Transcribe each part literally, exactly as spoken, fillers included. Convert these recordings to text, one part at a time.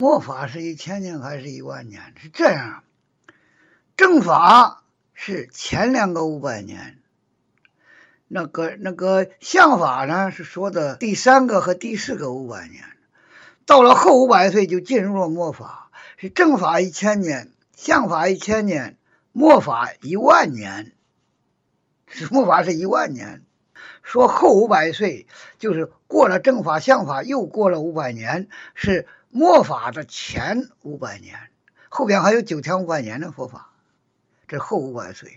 末法是一千年还是一万年？是这样，正法是前两个五百年，那个那个相法呢是说的第三个和第四个五百年，到了后五百岁就进入了末法，是正法一千年，相法一千年，末法一万年，是末法是一万年。说后五百岁就是过了正法相法又过了五百年，是末法的前五百年，后边还有九千五百年的佛法，这后五百岁。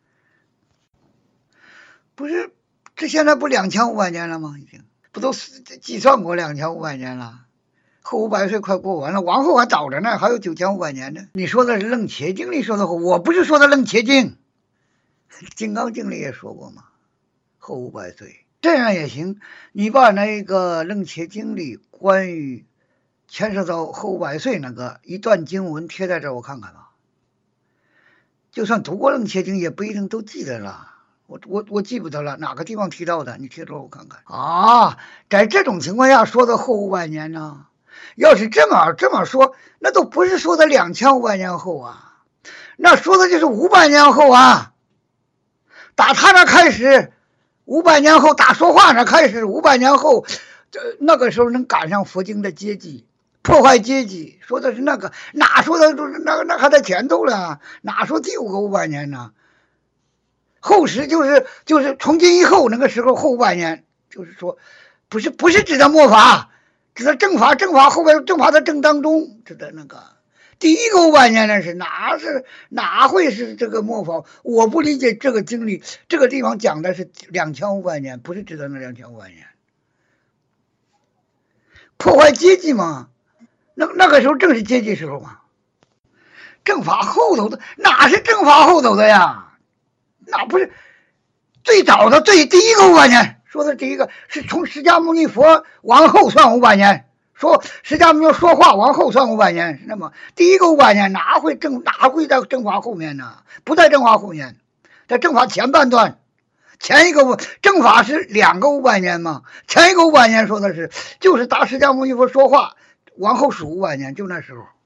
不是，这现在不两千五百年了吗？已经不都计算过两千五百年了？后五百岁快过完了，往后还早着呢，还有九千五百年呢。你说的是楞伽经里说的，我不是说的楞伽经，金刚经里也说过嘛，后五百岁。这样也行，你把那个楞伽经里关于牵涉到后五百岁那个一段经文贴在这儿，我看看吧。就算读过楞伽经，也不一定都记得了。我我我记不得了，哪个地方提到的？你贴着我看看啊！在这种情况下说的后五百年呢？要是这么这么说，那都不是说的两千五百年后啊，那说的就是五百年后啊。打他那开始，五百年后打说话那开始，五百年后，这那个时候能赶上佛经的阶级，破坏阶级，说的是那个，哪说的那那还在前头了？哪说第五个五百年呢？后时就是就是从今以后那个时候后五百年，就是说，不是不是指的末法，指的正法，正法后边正法的正当中，指的那个第一个五百年那是哪是哪会是这个末法？我不理解这个经历，这个地方讲的是两千五百年，不是指的那两千五百年，破坏阶级嘛，那那个时候正是阶级时候嘛，正法后头的哪是正法后头的呀？那不是最早的最第一个五百年，说的第一个是从释迦牟尼佛往后算五百年，说释迦牟尼说话往后算五百年，那么第一个五百年哪会正哪会在正法后面呢？不在正法后面，在正法前半段，前一个正法是两个五百年嘛，前一个五百年说的是就是打释迦牟尼佛说话往后数五百年，就那时候。